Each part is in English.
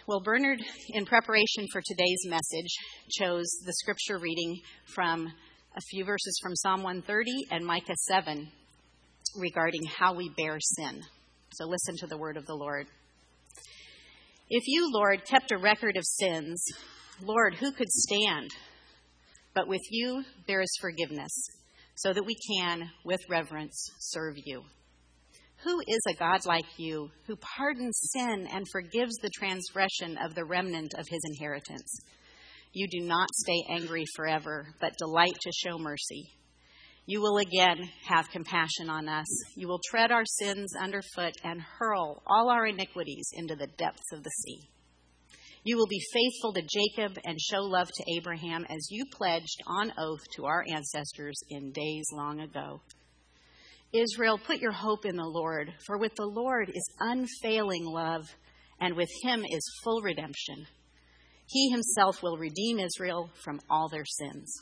Well, Bernard, in preparation for today's message, chose the scripture reading from a few verses from Psalm 130 and Micah 7 regarding how we bear sin. So listen to the word of the Lord. If you, Lord, kept a record of sins, Lord, who could stand? But with you there is forgiveness, so that we can, with reverence, serve you. Who is a God like you, who pardons sin and forgives the transgression of the remnant of his inheritance? You do not stay angry forever, but delight to show mercy. You will again have compassion on us. You will tread our sins underfoot and hurl all our iniquities into the depths of the sea. You will be faithful to Jacob and show love to Abraham as you pledged on oath to our ancestors in days long ago. Israel, put your hope in the Lord, for with the Lord is unfailing love, and with him is full redemption. He himself will redeem Israel from all their sins.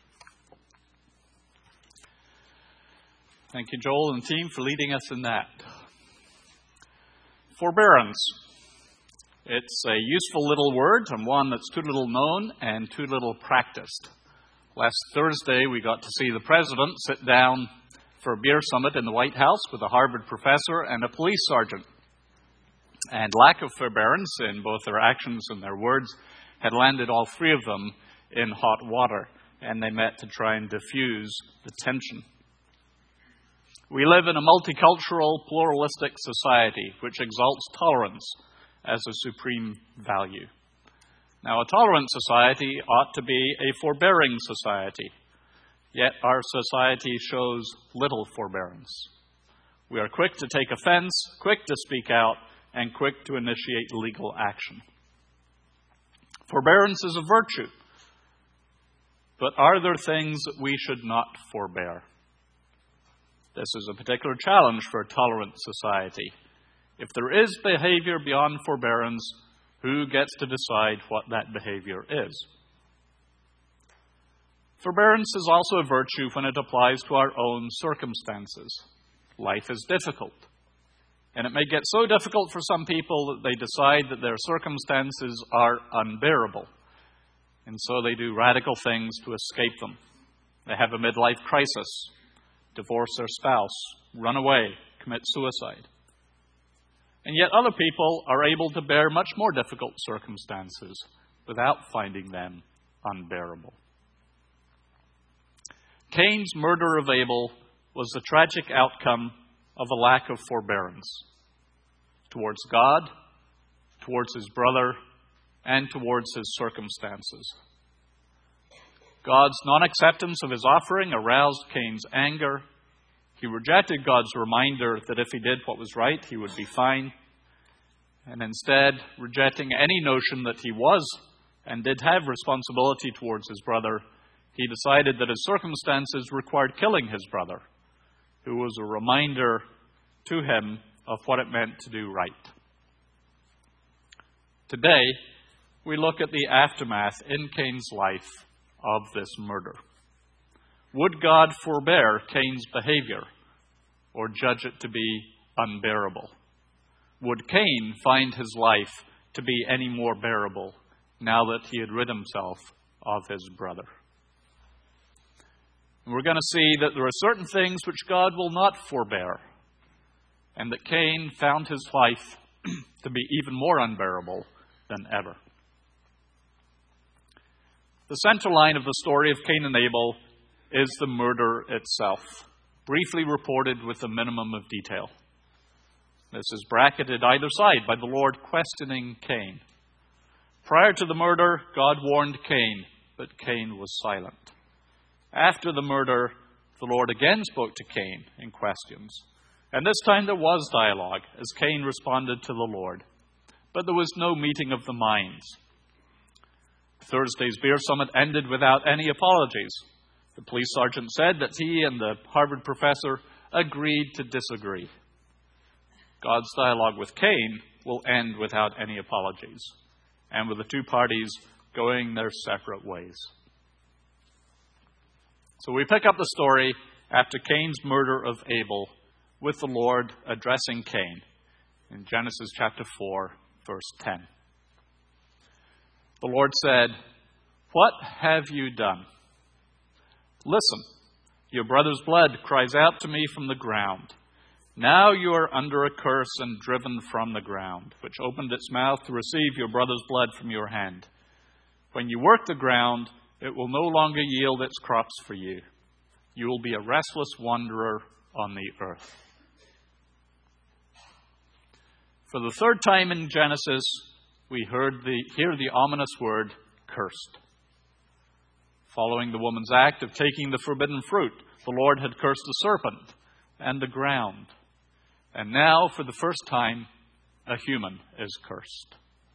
Thank you, Joel and team, for leading us in that. Forbearance. It's a useful little word and one that's too little known and too little practiced. Last Thursday, we got to see the president sit down for a beer summit in the White House with a Harvard professor and a police sergeant. And lack of forbearance in both their actions and their words had landed all three of them in hot water, and they met to try and diffuse the tension. We live in a multicultural, pluralistic society which exalts tolerance as a supreme value. Now, a tolerant society ought to be a forbearing society. Yet our society shows little forbearance. We are quick to take offense, quick to speak out, and quick to initiate legal action. Forbearance is a virtue. But are there things that we should not forbear? This is a particular challenge for a tolerant society. If there is behavior beyond forbearance, who gets to decide what that behavior is? Forbearance is also a virtue when it applies to our own circumstances. Life is difficult. And it may get so difficult for some people that they decide that their circumstances are unbearable. And so they do radical things to escape them. They have a midlife crisis, divorce their spouse, run away, commit suicide. And yet other people are able to bear much more difficult circumstances without finding them unbearable. Cain's murder of Abel was the tragic outcome of a lack of forbearance towards God, towards his brother, and towards his circumstances. God's non-acceptance of his offering aroused Cain's anger. He rejected God's reminder that if he did what was right, he would be fine. And instead, rejecting any notion that he was and did have responsibility towards his brother, he decided that his circumstances required killing his brother, who was a reminder to him of what it meant to do right. Today, we look at the aftermath in Cain's life of this murder. Would God forbear Cain's behavior or judge it to be unbearable? Would Cain find his life to be any more bearable now that he had rid himself of his brother? We're going to see that there are certain things which God will not forbear, and that Cain found his life to be even more unbearable than ever. The center line of the story of Cain and Abel is the murder itself, briefly reported with a minimum of detail. This is bracketed either side by the Lord questioning Cain. Prior to the murder, God warned Cain, but Cain was silent. After the murder, the Lord again spoke to Cain in questions. And this time there was dialogue as Cain responded to the Lord. But there was no meeting of the minds. Thursday's beer summit ended without any apologies. The police sergeant said that he and the Harvard professor agreed to disagree. God's dialogue with Cain will end without any apologies, and with the two parties going their separate ways. So we pick up the story after Cain's murder of Abel with the Lord addressing Cain in Genesis chapter 4, verse 10. The Lord said, "What have you done? Listen, your brother's blood cries out to me from the ground. Now you are under a curse and driven from the ground, which opened its mouth to receive your brother's blood from your hand. When you work the ground, it will no longer yield its crops for you. You will be a restless wanderer on the earth." For the third time in Genesis, we hear the ominous word, cursed. Following the woman's act of taking the forbidden fruit, the Lord had cursed the serpent and the ground. And now, for the first time, a human is cursed.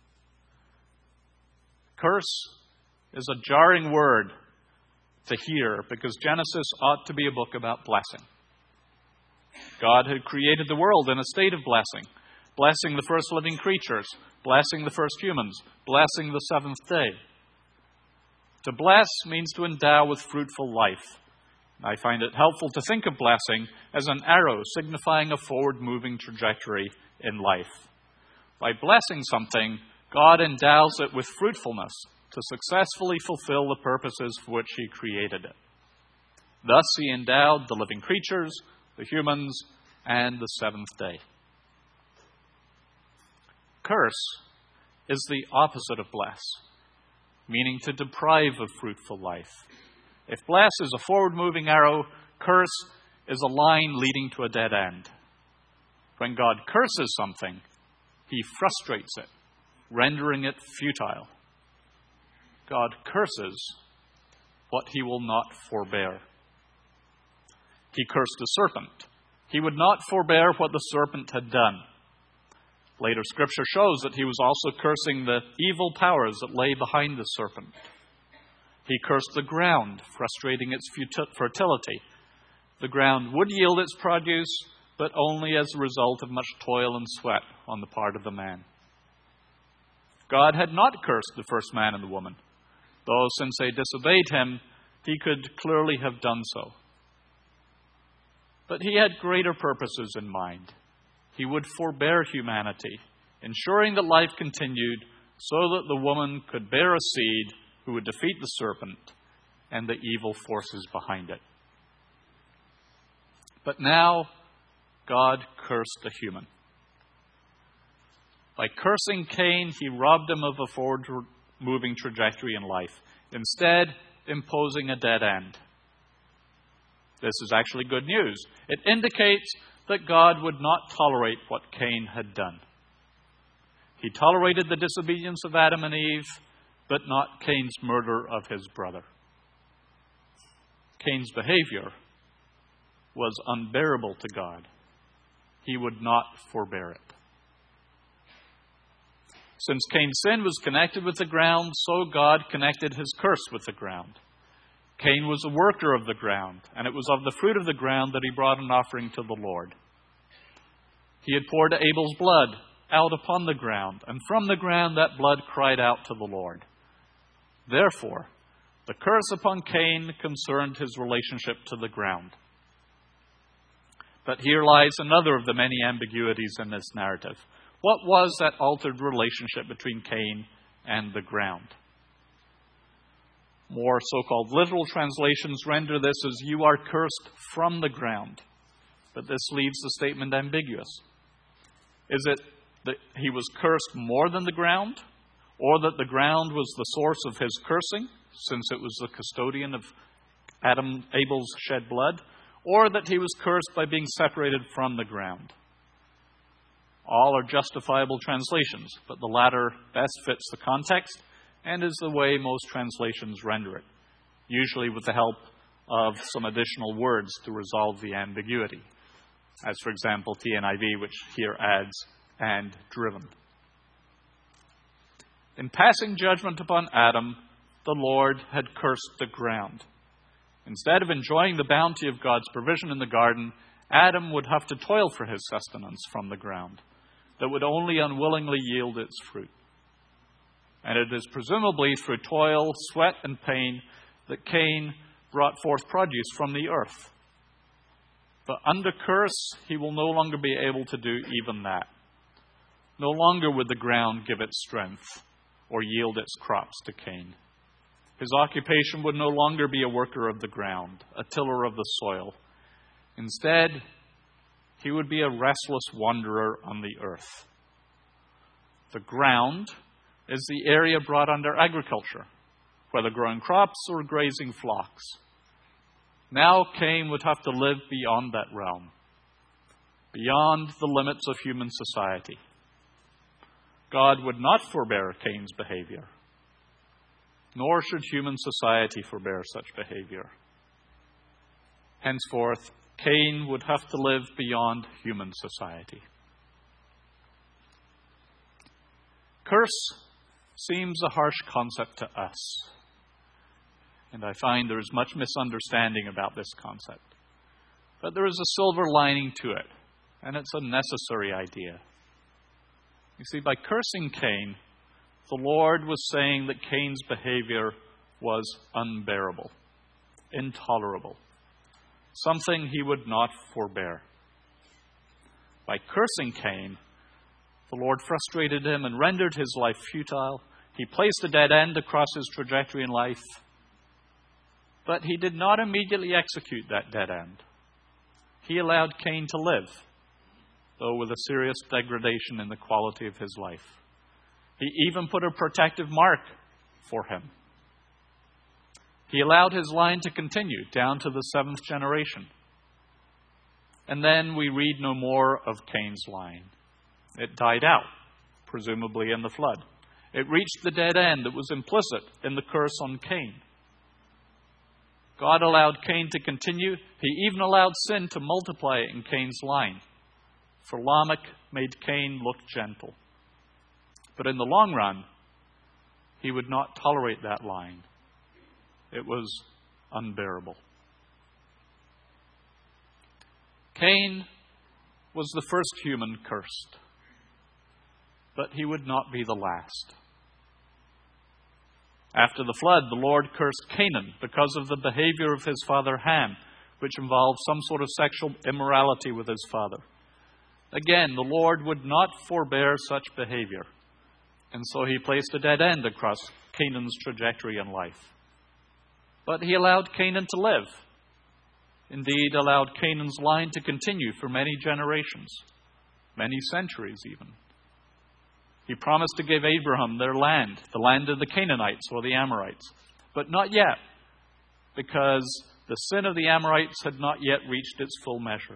Curse is a jarring word to hear because Genesis ought to be a book about blessing. God had created the world in a state of blessing, blessing the first living creatures, blessing the first humans, blessing the seventh day. To bless means to endow with fruitful life. I find it helpful to think of blessing as an arrow signifying a forward-moving trajectory in life. By blessing something, God endows it with fruitfulness to successfully fulfill the purposes for which He created it. Thus, He endowed the living creatures, the humans, and the seventh day. Curse is the opposite of bless, meaning to deprive of fruitful life. If bless is a forward-moving arrow, curse is a line leading to a dead end. When God curses something, He frustrates it, rendering it futile. God curses what He will not forbear. He cursed the serpent. He would not forbear what the serpent had done. Later Scripture shows that He was also cursing the evil powers that lay behind the serpent. He cursed the ground, frustrating its fertility. The ground would yield its produce, but only as a result of much toil and sweat on the part of the man. God had not cursed the first man and the woman, though since they disobeyed Him, He could clearly have done so. But He had greater purposes in mind. He would forbear humanity, ensuring that life continued so that the woman could bear a seed who would defeat the serpent and the evil forces behind it. But now, God cursed the human. By cursing Cain, He robbed him of a forward-moving trajectory in life, instead imposing a dead end. This is actually good news. It indicates that God would not tolerate what Cain had done. He tolerated the disobedience of Adam and Eve, but not Cain's murder of his brother. Cain's behavior was unbearable to God. He would not forbear it. Since Cain's sin was connected with the ground, so God connected His curse with the ground. Cain was a worker of the ground, and it was of the fruit of the ground that he brought an offering to the Lord. He had poured Abel's blood out upon the ground, and from the ground that blood cried out to the Lord. Therefore, the curse upon Cain concerned his relationship to the ground. But here lies another of the many ambiguities in this narrative. What was that altered relationship between Cain and the ground? More so-called literal translations render this as "you are cursed from the ground." But this leaves the statement ambiguous. Is it that he was cursed more than the ground? Or that the ground was the source of his cursing, since it was the custodian of Abel's shed blood? Or that he was cursed by being separated from the ground? All are justifiable translations, but the latter best fits the context and is the way most translations render it, usually with the help of some additional words to resolve the ambiguity, as for example TNIV, which here adds "and driven." In passing judgment upon Adam, the Lord had cursed the ground. Instead of enjoying the bounty of God's provision in the garden, Adam would have to toil for his sustenance from the ground that would only unwillingly yield its fruit. And it is presumably through toil, sweat, and pain that Cain brought forth produce from the earth. But under curse, he will no longer be able to do even that. No longer would the ground give its strength, or yield its crops to Cain. His occupation would no longer be a worker of the ground, a tiller of the soil. Instead, he would be a restless wanderer on the earth. The ground is the area brought under agriculture, whether growing crops or grazing flocks. Now Cain would have to live beyond that realm, beyond the limits of human society. God would not forbear Cain's behavior, nor should human society forbear such behavior. Henceforth, Cain would have to live beyond human society. Curse seems a harsh concept to us, and I find there is much misunderstanding about this concept. But there is a silver lining to it, and it's a necessary idea. You see, by cursing Cain, the Lord was saying that Cain's behavior was unbearable, intolerable, something he would not forbear. By cursing Cain, the Lord frustrated him and rendered his life futile. He placed a dead end across his trajectory in life, but he did not immediately execute that dead end. He allowed Cain to live, though with a serious degradation in the quality of his life. He even put a protective mark for him. He allowed his line to continue down to the 7th generation. And then we read no more of Cain's line. It died out, presumably in the flood. It reached the dead end that was implicit in the curse on Cain. God allowed Cain to continue. He even allowed sin to multiply in Cain's line. For Lamech made Cain look gentle. But in the long run, he would not tolerate that line. It was unbearable. Cain was the first human cursed, but he would not be the last. After the flood, the Lord cursed Canaan because of the behavior of his father Ham, which involved some sort of sexual immorality with his father. Again, the Lord would not forbear such behavior, and so he placed a dead end across Canaan's trajectory in life. But he allowed Canaan to live. Indeed, allowed Canaan's line to continue for many generations, many centuries even. He promised to give Abraham their land, the land of the Canaanites or the Amorites, but not yet, because the sin of the Amorites had not yet reached its full measure.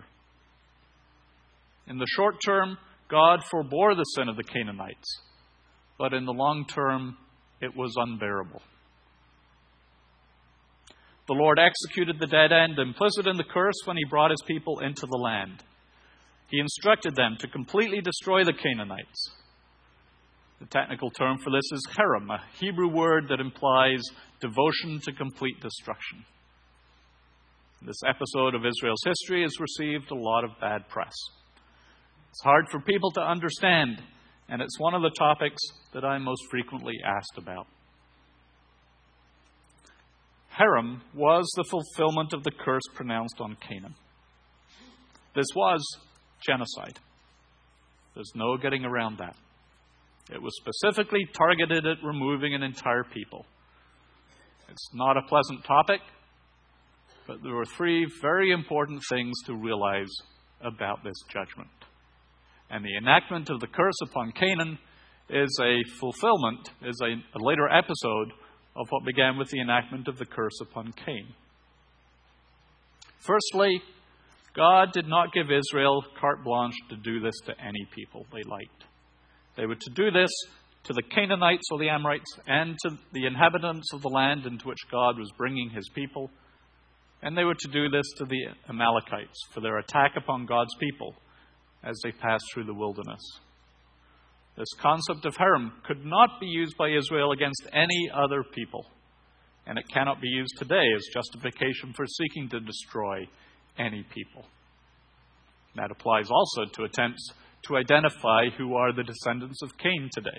In the short term, God forbore the sin of the Canaanites, but in the long term, it was unbearable. The Lord executed the dead end implicit in the curse when he brought his people into the land. He instructed them to completely destroy the Canaanites. The technical term for this is herem, a Hebrew word that implies devotion to complete destruction. This episode of Israel's history has received a lot of bad press. It's hard for people to understand, and it's one of the topics that I'm most frequently asked about. Herem was the fulfillment of the curse pronounced on Canaan. This was genocide. There's no getting around that. It was specifically targeted at removing an entire people. It's not a pleasant topic, but there were 3 very important things to realize about this judgment. And the enactment of the curse upon Canaan is a fulfillment, is a later episode of what began with the enactment of the curse upon Cain. Firstly, God did not give Israel carte blanche to do this to any people they liked. They were to do this to the Canaanites or the Amorites and to the inhabitants of the land into which God was bringing his people. And they were to do this to the Amalekites for their attack upon God's people as they passed through the wilderness. This concept of herem could not be used by Israel against any other people, and it cannot be used today as justification for seeking to destroy any people. That applies also to attempts to identify who are the descendants of Cain today.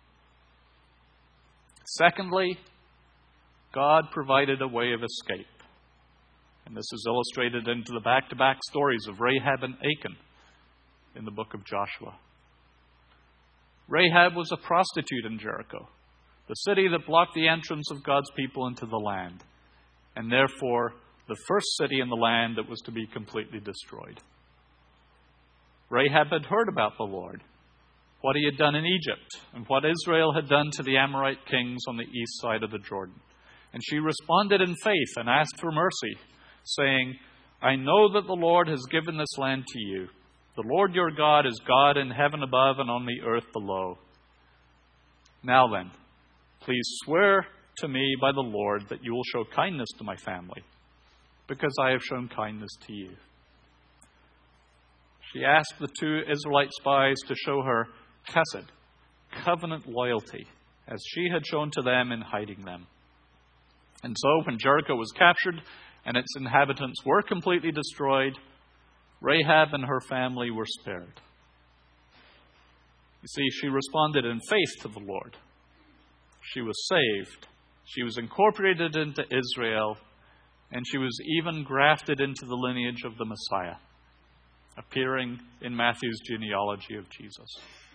Secondly, God provided a way of escape. And this is illustrated into the back-to-back stories of Rahab and Achan in the book of Joshua. Rahab was a prostitute in Jericho, the city that blocked the entrance of God's people into the land, and therefore the first city in the land that was to be completely destroyed. Rahab had heard about the Lord, what he had done in Egypt, and what Israel had done to the Amorite kings on the east side of the Jordan. And she responded in faith and asked for mercy, saying, I know that the Lord has given this land to you. The Lord your God is God in heaven above and on the earth below. Now then, please swear to me by the Lord that you will show kindness to my family, because I have shown kindness to you. She asked the two Israelite spies to show her chesed, covenant loyalty, as she had shown to them in hiding them. And so when Jericho was captured and its inhabitants were completely destroyed, Rahab and her family were spared. You see, she responded in faith to the Lord. She was saved. She was incorporated into Israel, and she was even grafted into the lineage of the Messiah, appearing in Matthew's genealogy of Jesus.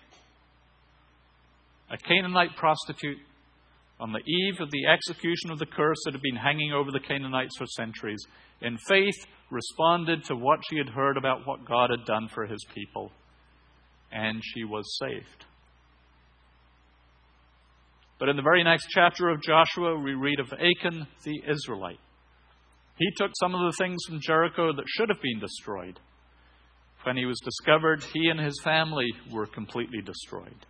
A Canaanite prostitute, on the eve of the execution of the curse that had been hanging over the Canaanites for centuries, in faith responded to what she had heard about what God had done for his people, and she was saved. But in the very next chapter of Joshua, we read of Achan the Israelite. He took some of the things from Jericho that should have been destroyed. When he was discovered, he and his family were completely destroyed.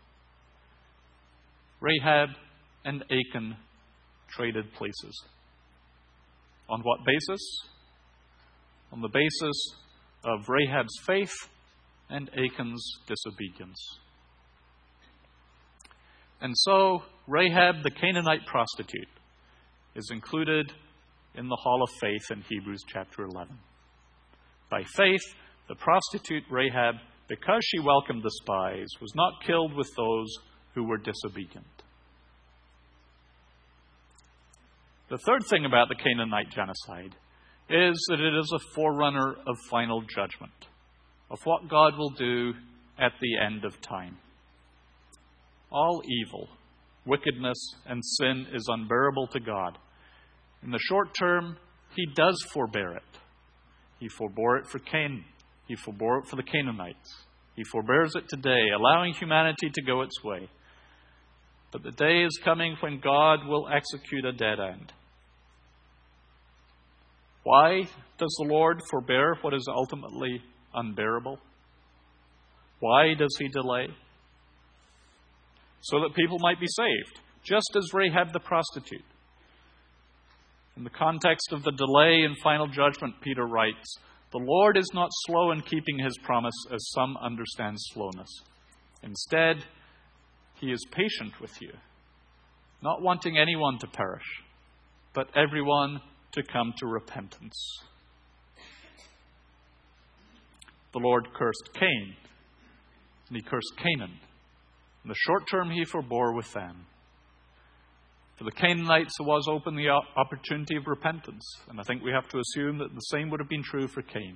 Rahab and Achan traded places. On what basis? On the basis of Rahab's faith and Achan's disobedience. And so, Rahab, the Canaanite prostitute, is included in the Hall of Faith in Hebrews chapter 11. By faith, the prostitute Rahab, because she welcomed the spies, was not killed with those who were disobedient. The third thing about the Canaanite genocide is that it is a forerunner of final judgment, of what God will do at the end of time. All evil, wickedness, and sin is unbearable to God. In the short term, he does forbear it. He forbore it for Cain. He forbore it for the Canaanites. He forbears it today, allowing humanity to go its way. But the day is coming when God will execute a dead end. Why does the Lord forbear what is ultimately unbearable? Why does he delay? So that people might be saved, just as Rahab the prostitute. In the context of the delay in final judgment, Peter writes, the Lord is not slow in keeping his promise, as some understand slowness. Instead, he is patient with you, not wanting anyone to perish, but everyone to come to repentance. The Lord cursed Cain, and he cursed Canaan. In the short term, he forbore with them. For the Canaanites, there was open the opportunity of repentance, and I think we have to assume that the same would have been true for Cain.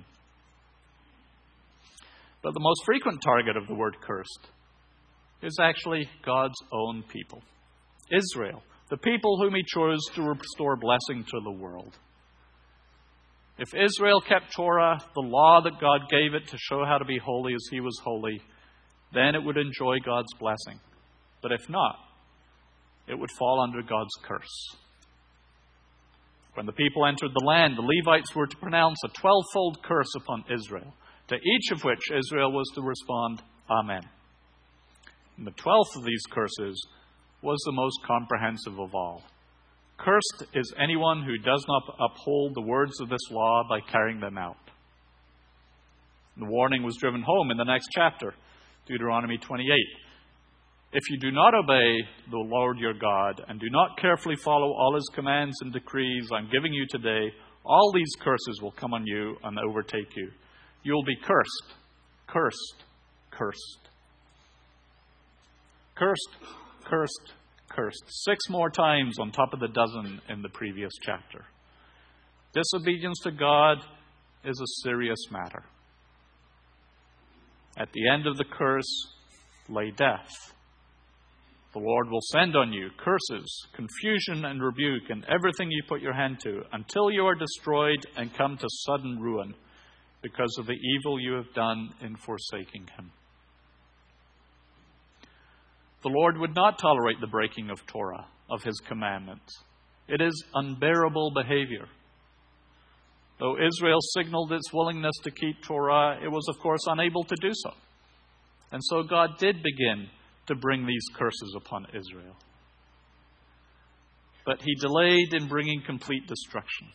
But the most frequent target of the word cursed is actually God's own people, Israel, the people whom he chose to restore blessing to the world. If Israel kept Torah, the law that God gave it to show how to be holy as he was holy, then it would enjoy God's blessing. But if not, it would fall under God's curse. When the people entered the land, the Levites were to pronounce a 12-fold curse upon Israel, to each of which Israel was to respond, Amen. And the 12th of these curses was the most comprehensive of all. Cursed is anyone who does not uphold the words of this law by carrying them out. The warning was driven home in the next chapter, Deuteronomy 28. If you do not obey the Lord your God and do not carefully follow all his commands and decrees I'm giving you today, all these curses will come on you and overtake you. You will be cursed, cursed, cursed. Cursed, cursed, cursed. 6 more times on top of the dozen in the previous chapter. Disobedience to God is a serious matter. At the end of the curse lay death. The Lord will send on you curses, confusion, and rebuke, and everything you put your hand to, until you are destroyed and come to sudden ruin because of the evil you have done in forsaking him. The Lord would not tolerate the breaking of Torah, of his commandments. It is unbearable behavior. Though Israel signaled its willingness to keep Torah, it was, of course, unable to do so. And so God did begin to bring these curses upon Israel. But he delayed in bringing complete destruction.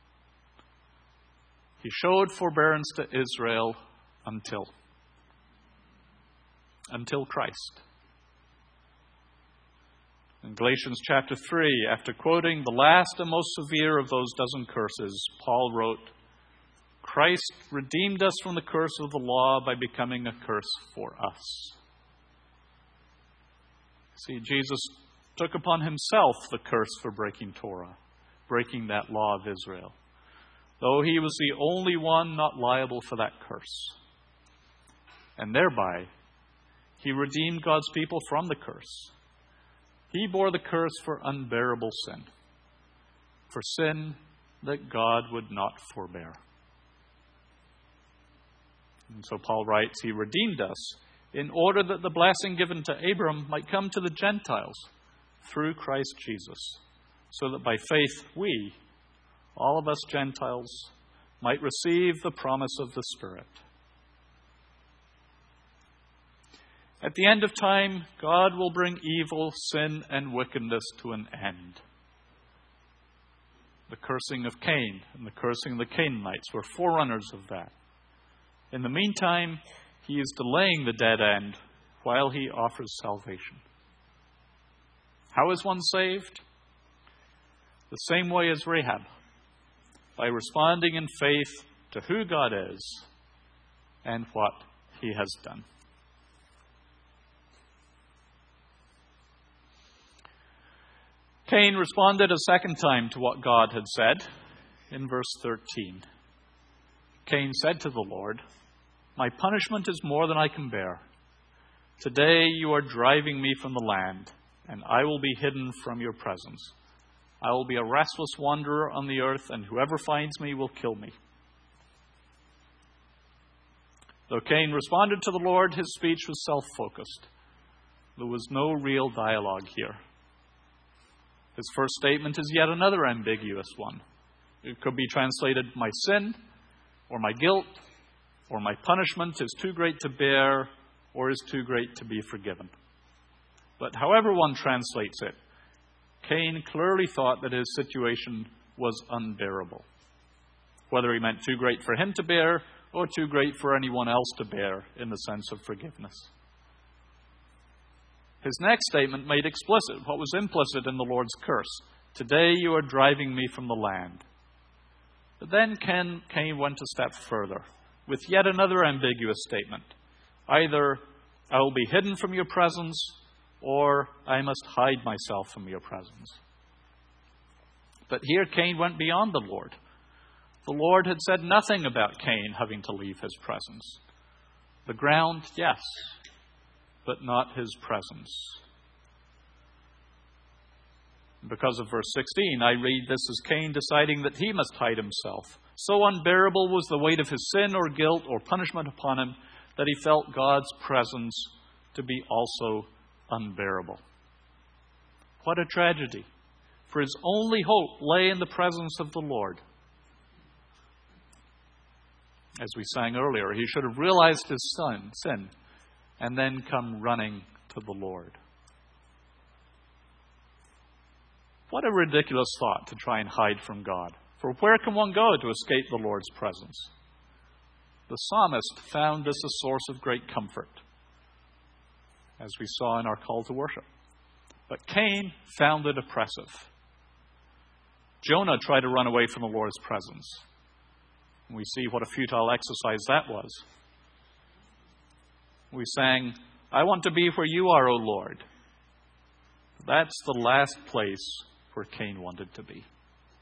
He showed forbearance to Israel until Christ. In Galatians chapter 3, after quoting the last and most severe of those dozen curses, Paul wrote, "Christ redeemed us from the curse of the law by becoming a curse for us." See, Jesus took upon himself the curse for breaking Torah, breaking that law of Israel, though he was the only one not liable for that curse. And thereby, he redeemed God's people from the curse. He bore the curse for unbearable sin, for sin that God would not forbear. And so Paul writes, he redeemed us in order that the blessing given to Abram might come to the Gentiles through Christ Jesus, so that by faith we, all of us Gentiles, might receive the promise of the Spirit. At the end of time, God will bring evil, sin, and wickedness to an end. The cursing of Cain and the cursing of the Canaanites were forerunners of that. In the meantime, he is delaying the dead end while he offers salvation. How is one saved? The same way as Rahab, by responding in faith to who God is and what he has done. Cain responded a second time to what God had said in verse 13. Cain said to the Lord, "My punishment is more than I can bear. Today you are driving me from the land, and I will be hidden from your presence. I will be a restless wanderer on the earth, and whoever finds me will kill me." Though Cain responded to the Lord, his speech was self-focused. There was no real dialogue here. His first statement is yet another ambiguous one. It could be translated, "My sin," or "my guilt," or "my punishment is too great to bear," or "is too great to be forgiven." But however one translates it, Cain clearly thought that his situation was unbearable. Whether he meant too great for him to bear, or too great for anyone else to bear in the sense of forgiveness. His next statement made explicit what was implicit in the Lord's curse. "Today you are driving me from the land." But then Cain went a step further with yet another ambiguous statement. Either "I will be hidden from your presence," or "I must hide myself from your presence." But here Cain went beyond the Lord. The Lord had said nothing about Cain having to leave his presence. The ground, yes, but not his presence. Because of verse 16, I read this as Cain deciding that he must hide himself. So unbearable was the weight of his sin or guilt or punishment upon him that he felt God's presence to be also unbearable. What a tragedy, for his only hope lay in the presence of the Lord. As we sang earlier, he should have realized his sin and then come running to the Lord. What a ridiculous thought to try and hide from God. For where can one go to escape the Lord's presence? The psalmist found this a source of great comfort, as we saw in our call to worship. But Cain found it oppressive. Jonah tried to run away from the Lord's presence. And we see what a futile exercise that was. We sang, "I want to be where you are, O Lord." That's the last place where Cain wanted to be.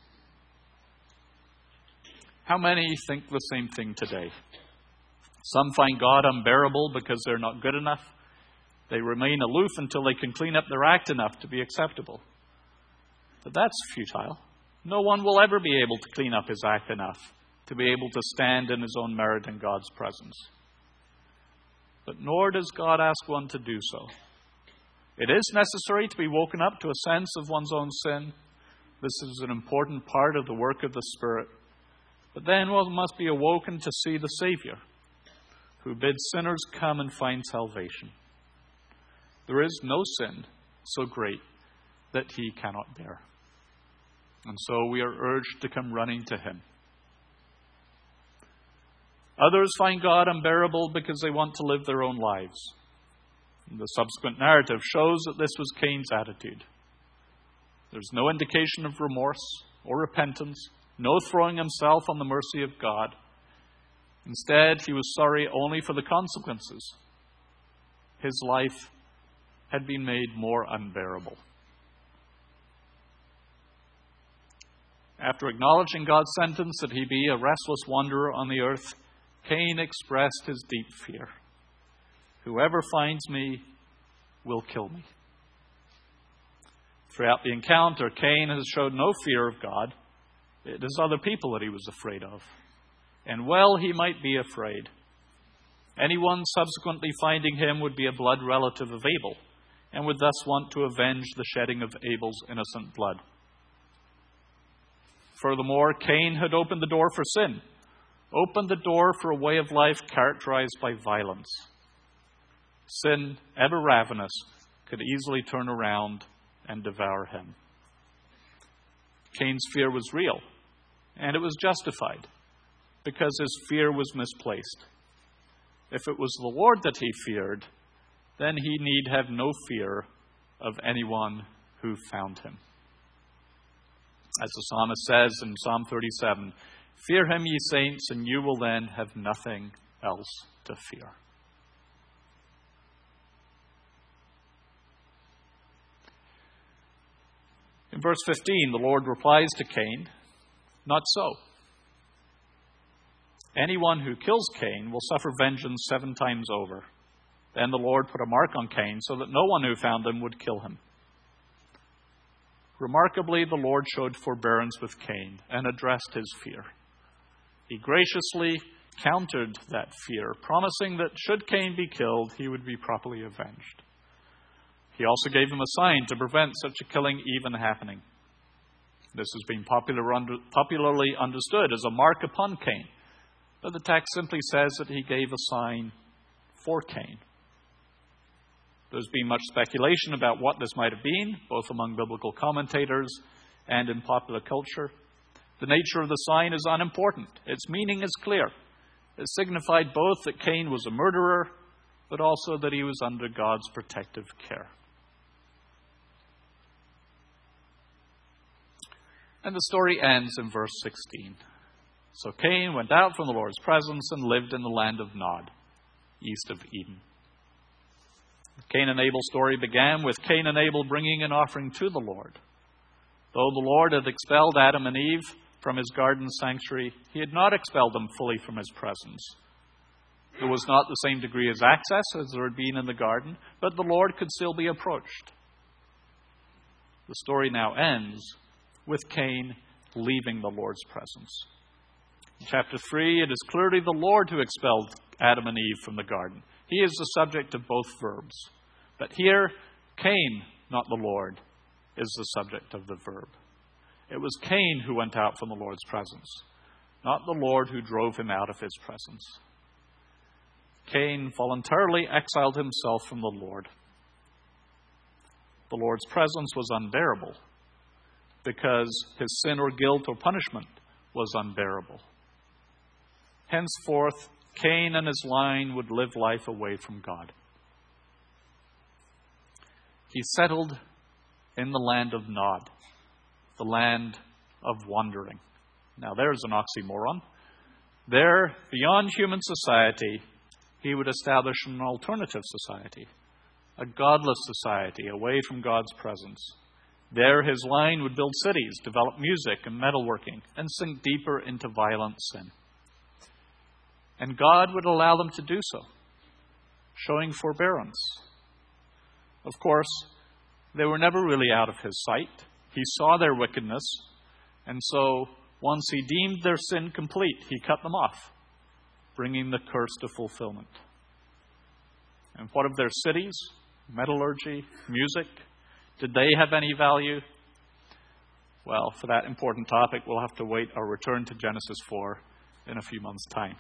How many think the same thing today? Some find God unbearable because they're not good enough. They remain aloof until they can clean up their act enough to be acceptable. But that's futile. No one will ever be able to clean up his act enough to be able to stand in his own merit in God's presence. But nor does God ask one to do so. It is necessary to be woken up to a sense of one's own sin. This is an important part of the work of the Spirit. But then one must be awoken to see the Savior, who bids sinners come and find salvation. There is no sin so great that he cannot bear. And so we are urged to come running to him. Others find God unbearable because they want to live their own lives. The subsequent narrative shows that this was Cain's attitude. There's no indication of remorse or repentance, no throwing himself on the mercy of God. Instead, he was sorry only for the consequences. His life had been made more unbearable. After acknowledging God's sentence that he be a restless wanderer on the earth, Cain expressed his deep fear. Whoever finds me will kill me. Throughout the encounter, Cain has showed no fear of God. It is other people that he was afraid of. And well, he might be afraid. Anyone subsequently finding him would be a blood relative of Abel, and would thus want to avenge the shedding of Abel's innocent blood. Furthermore, Cain had opened the door for sin, opened the door for a way of life characterized by violence. Sin, ever ravenous, could easily turn around and devour him. Cain's fear was real, and it was justified, because his fear was misplaced. If it was the Lord that he feared, then he need have no fear of anyone who found him. As the psalmist says in Psalm 37, "Fear him, ye saints, and you will then have nothing else to fear." In verse 15, the Lord replies to Cain, "Not so. Anyone who kills Cain will suffer vengeance 7 times over." Then the Lord put a mark on Cain so that no one who found him would kill him. Remarkably, the Lord showed forbearance with Cain and addressed his fear. He graciously countered that fear, promising that should Cain be killed, he would be properly avenged. He also gave him a sign to prevent such a killing even happening. This has been popularly understood as a mark upon Cain, but the text simply says that he gave a sign for Cain. There's been much speculation about what this might have been, both among biblical commentators and in popular culture. The nature of the sign is unimportant. Its meaning is clear. It signified both that Cain was a murderer, but also that he was under God's protective care. And the story ends in verse 16. So Cain went out from the Lord's presence and lived in the land of Nod, east of Eden. The Cain and Abel story began with Cain and Abel bringing an offering to the Lord. Though the Lord had expelled Adam and Eve from his garden sanctuary, he had not expelled them fully from his presence. There was not the same degree of access as there had been in the garden, but the Lord could still be approached. The story now ends with Cain leaving the Lord's presence. In chapter 3, it is clearly the Lord who expelled Adam and Eve from the garden. He is the subject of both verbs. But here, Cain, not the Lord, is the subject of the verb. It was Cain who went out from the Lord's presence, not the Lord who drove him out of his presence. Cain voluntarily exiled himself from the Lord. The Lord's presence was unbearable because his sin or guilt or punishment was unbearable. Henceforth, Cain and his line would live life away from God. He settled in the land of Nod, the land of wandering. Now there's an oxymoron. There, beyond human society, he would establish an alternative society, a godless society away from God's presence. There his line would build cities, develop music and metalworking, and sink deeper into violent sin. And God would allow them to do so, showing forbearance, Of course, they were never really out of his sight. He saw their wickedness, and so once he deemed their sin complete, he cut them off, bringing the curse to fulfillment. And what of their cities, metallurgy, music? Did they have any value? Well, for that important topic, we'll have to wait our return to Genesis 4 in a few months' time.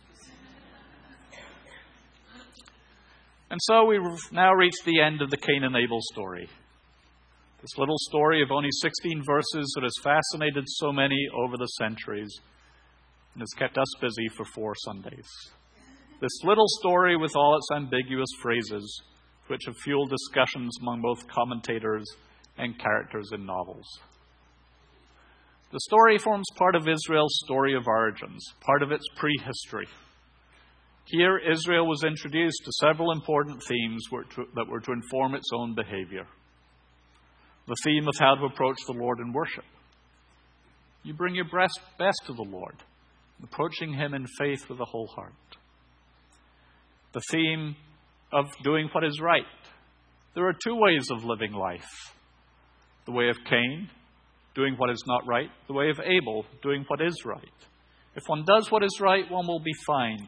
And so we've now reached the end of the Cain and Abel story. This little story of only 16 verses that has fascinated so many over the centuries and has kept us busy for 4 Sundays. This little story with all its ambiguous phrases, which have fueled discussions among both commentators and characters in novels. The story forms part of Israel's story of origins, part of its prehistory. Here, Israel was introduced to several important themes that were to inform its own behavior. The theme of how to approach the Lord in worship. You bring your best to the Lord, approaching Him in faith with a whole heart. The theme of doing what is right. There are 2 ways of living life. The way of Cain, doing what is not right. The way of Abel, doing what is right. If one does what is right, one will be fine.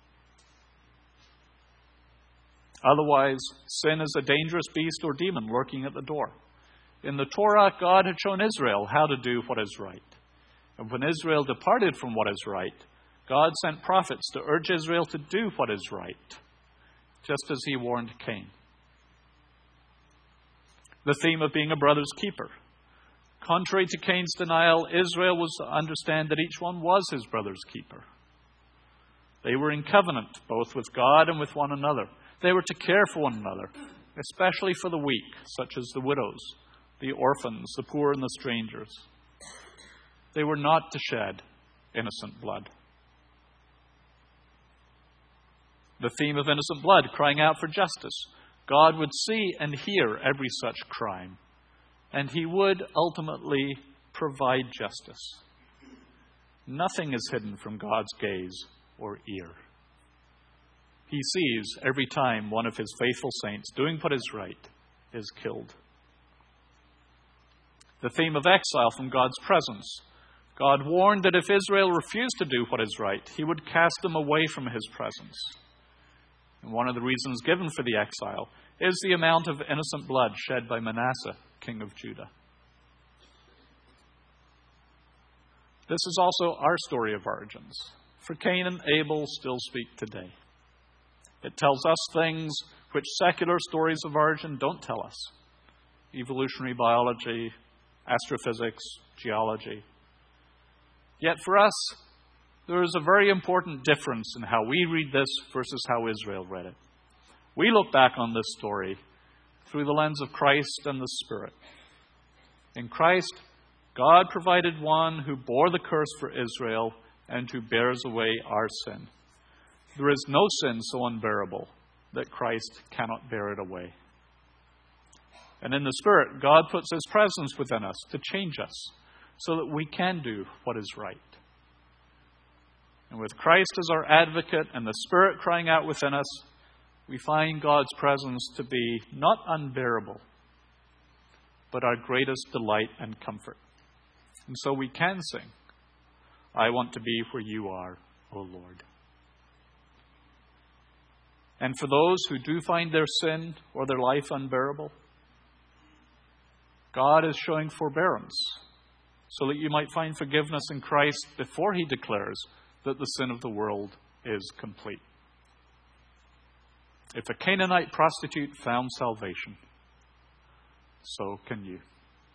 Otherwise, sin is a dangerous beast or demon lurking at the door. In the Torah, God had shown Israel how to do what is right. And when Israel departed from what is right, God sent prophets to urge Israel to do what is right, just as He warned Cain. The theme of being a brother's keeper. Contrary to Cain's denial, Israel was to understand that each one was his brother's keeper. They were in covenant, both with God and with one another. They were to care for one another, especially for the weak, such as the widows, the orphans, the poor, and the strangers. They were not to shed innocent blood. The theme of innocent blood, crying out for justice. God would see and hear every such crime, and He would ultimately provide justice. Nothing is hidden from God's gaze or ear. He sees every time one of His faithful saints doing what is right is killed. The theme of exile from God's presence. God warned that if Israel refused to do what is right, He would cast them away from His presence. And one of the reasons given for the exile is the amount of innocent blood shed by Manasseh, king of Judah. This is also our story of origins, for Cain and Abel still speak today. It tells us things which secular stories of origin don't tell us. Evolutionary biology, astrophysics, geology. Yet for us, there is a very important difference in how we read this versus how Israel read it. We look back on this story through the lens of Christ and the Spirit. In Christ, God provided one who bore the curse for Israel and who bears away our sin. There is no sin so unbearable that Christ cannot bear it away. And in the Spirit, God puts His presence within us to change us so that we can do what is right. And with Christ as our advocate and the Spirit crying out within us, we find God's presence to be not unbearable, but our greatest delight and comfort. And so we can sing, I want to be where you are, O Lord. And for those who do find their sin or their life unbearable, God is showing forbearance so that you might find forgiveness in Christ before He declares that the sin of the world is complete. If a Canaanite prostitute found salvation, so can you.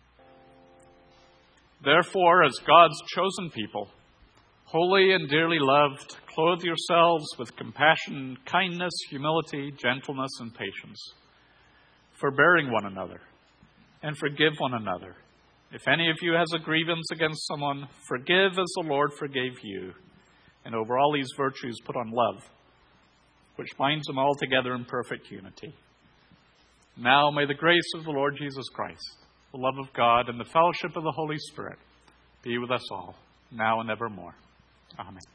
Therefore, as God's chosen people, holy and dearly loved, clothe yourselves with compassion, kindness, humility, gentleness, and patience, forbearing one another, and forgive one another. If any of you has a grievance against someone, forgive as the Lord forgave you. And over all these virtues put on love, which binds them all together in perfect unity. Now may the grace of the Lord Jesus Christ, the love of God, and the fellowship of the Holy Spirit be with us all, now and evermore. Amen.